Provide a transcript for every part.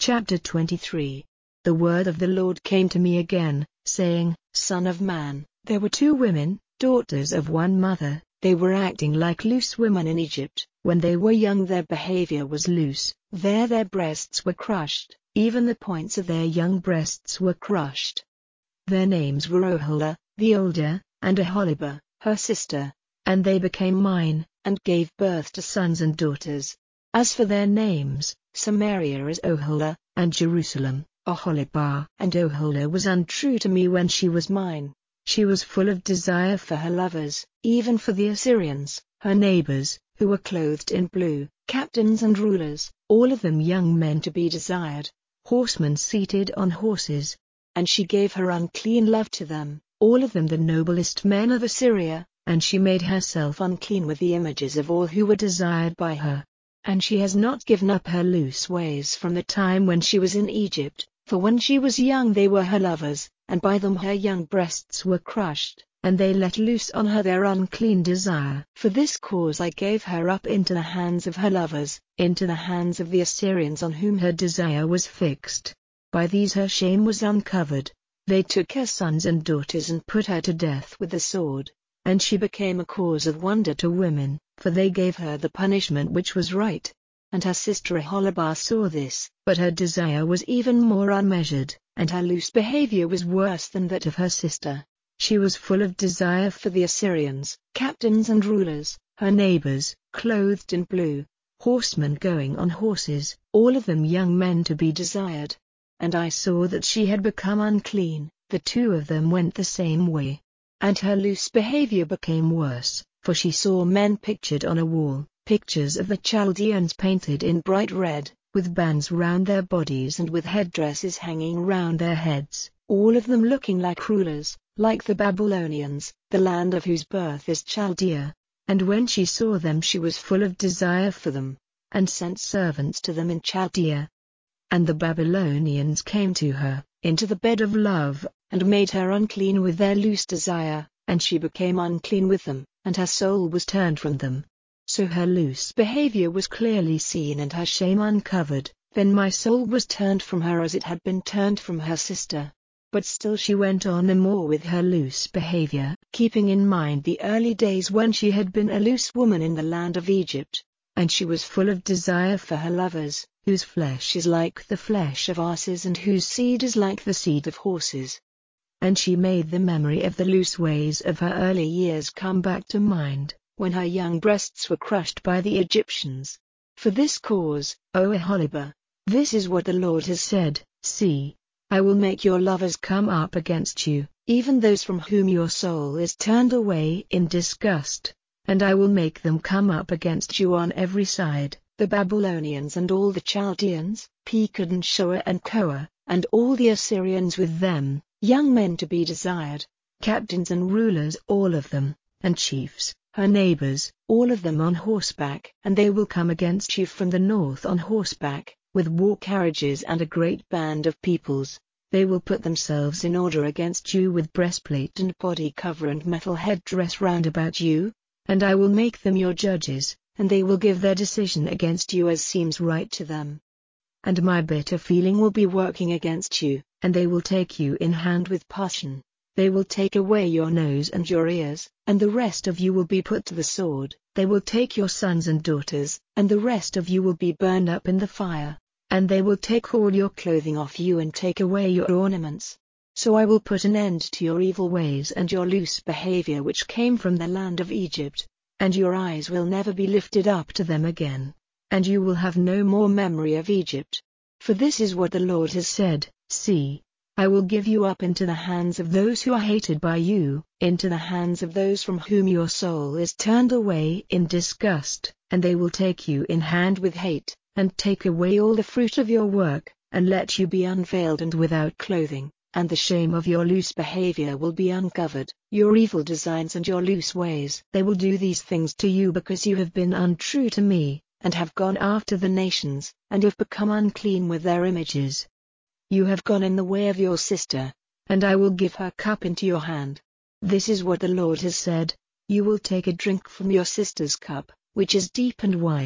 Chapter 23. The word of the Lord came to me again, saying, Son of man, there were 2 women, daughters of one mother. They were acting like loose women in Egypt. When they were young their behavior was loose, their breasts were crushed, even the points of their young breasts were crushed. Their names were Oholah, the older, and Aholibah, her sister. And they became mine, and gave birth to sons and daughters. As for their names, Samaria is Oholah, and Jerusalem, Aholibah. And Oholah was untrue to me when she was mine. She was full of desire for her lovers, even for the Assyrians, her neighbors, who were clothed in blue, captains and rulers, all of them young men to be desired, horsemen seated on horses. And she gave her unclean love to them, all of them the noblest men of Assyria, and she made herself unclean with the images of all who were desired by her. And she has not given up her loose ways from the time when she was in Egypt, for when she was young they were her lovers, and by them her young breasts were crushed, and they let loose on her their unclean desire. For this cause I gave her up into the hands of her lovers, into the hands of the Assyrians on whom her desire was fixed. By these her shame was uncovered. They took her sons and daughters and put her to death with the sword. And she became a cause of wonder to women, for they gave her the punishment which was right. And her sister Aholibah saw this, but her desire was even more unmeasured, and her loose behavior was worse than that of her sister. She was full of desire for the Assyrians, captains and rulers, her neighbors, clothed in blue, horsemen going on horses, all of them young men to be desired. And I saw that she had become unclean, the 2 of them went the same way. And her loose behavior became worse, for she saw men pictured on a wall, pictures of the Chaldeans painted in bright red, with bands round their bodies and with headdresses hanging round their heads, all of them looking like rulers, like the Babylonians, the land of whose birth is Chaldea. And when she saw them she was full of desire for them, and sent servants to them in Chaldea. And the Babylonians came to her, into the bed of love, and made her unclean with their loose desire, and she became unclean with them, and her soul was turned from them. So her loose behavior was clearly seen and her shame uncovered. Then my soul was turned from her as it had been turned from her sister. But still she went on the more with her loose behavior, keeping in mind the early days when she had been a loose woman in the land of Egypt. And she was full of desire for her lovers, whose flesh is like the flesh of asses and whose seed is like the seed of horses. And she made the memory of the loose ways of her early years come back to mind, when her young breasts were crushed by the Egyptians. For this cause, O Aholibah, this is what the Lord has said, See, I will make your lovers come up against you, even those from whom your soul is turned away in disgust. And I will make them come up against you on every side, the Babylonians and all the Chaldeans, Pekod and Shoa and Koa, and all the Assyrians with them, young men to be desired, captains and rulers all of them, and chiefs, her neighbors, all of them on horseback. And they will come against you from the north on horseback, with war carriages and a great band of peoples. They will put themselves in order against you with breastplate and body cover and metal headdress round about you. And I will make them your judges, and they will give their decision against you as seems right to them. And my bitter feeling will be working against you, and they will take you in hand with passion. They will take away your nose and your ears, and the rest of you will be put to the sword. They will take your sons and daughters, and the rest of you will be burned up in the fire. And they will take all your clothing off you and take away your ornaments. So I will put an end to your evil ways and your loose behavior which came from the land of Egypt, and your eyes will never be lifted up to them again, and you will have no more memory of Egypt. For this is what the Lord has said, See, I will give you up into the hands of those who are hated by you, into the hands of those from whom your soul is turned away in disgust, and they will take you in hand with hate, and take away all the fruit of your work, and let you be unveiled and without clothing. And the shame of your loose behavior will be uncovered, your evil designs and your loose ways. They will do these things to you because you have been untrue to me, and have gone after the nations, and have become unclean with their images. You have gone in the way of your sister, and I will give her cup into your hand. This is what the Lord has said, You will take a drink from your sister's cup, which is deep and wide,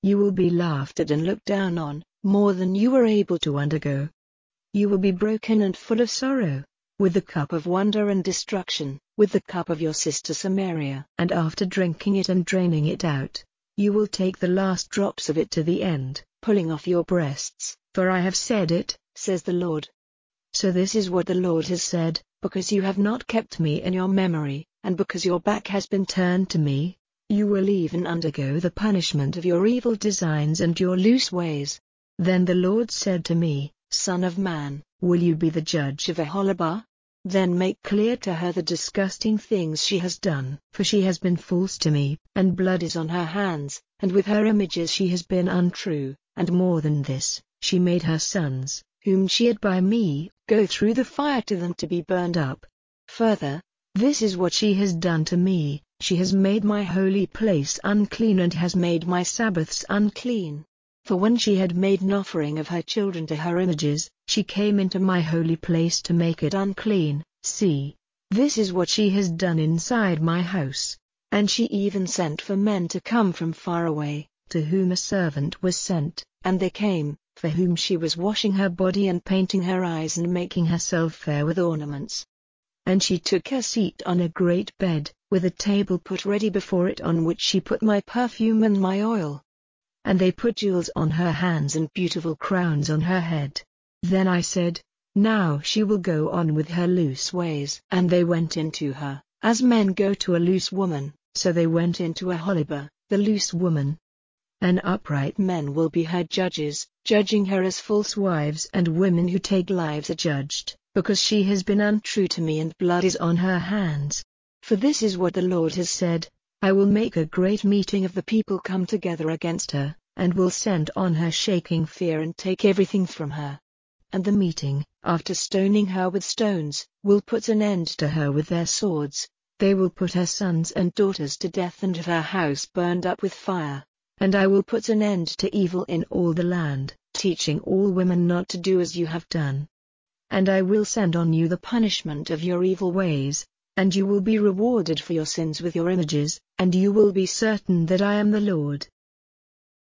You will be laughed at and looked down on, more than you were able to undergo. You will be broken and full of sorrow, with the cup of wonder and destruction, with the cup of your sister Samaria. And after drinking it and draining it out, you will take the last drops of it to the end, pulling off your breasts, for I have said it, says the Lord. So this is what the Lord has said, because you have not kept me in your memory, and because your back has been turned to me, you will even undergo the punishment of your evil designs and your loose ways. Then the Lord said to me, Son of man, will you be the judge of Oholibah? Then make clear to her the disgusting things she has done, for she has been false to me, and blood is on her hands, and with her images she has been untrue, and more than this, she made her sons, whom she had by me, go through the fire to them to be burned up. Further, this is what she has done to me, she has made my holy place unclean and has made my Sabbaths unclean. For when she had made an offering of her children to her images, she came into my holy place to make it unclean. See, this is what she has done inside my house. And she even sent for men to come from far away, to whom a servant was sent, and they came, for whom she was washing her body and painting her eyes and making herself fair with ornaments. And she took her seat on a great bed, with a table put ready before it on which she put my perfume and my oil. And they put jewels on her hands and beautiful crowns on her head. Then I said, Now she will go on with her loose ways. And they went into her, as men go to a loose woman, so they went into Oholibah, the loose woman. And upright men will be her judges, judging her as false wives, and women who take lives are judged, because she has been untrue to me and blood is on her hands. For this is what the Lord has said, I will make a great meeting of the people come together against her, and will send on her shaking fear and take everything from her. And the meeting, after stoning her with stones, will put an end to her with their swords. They will put her sons and daughters to death and have her house burned up with fire. And I will put an end to evil in all the land, teaching all women not to do as you have done. And I will send on you the punishment of your evil ways, and you will be rewarded for your sins with your images, and you will be certain that I am the Lord.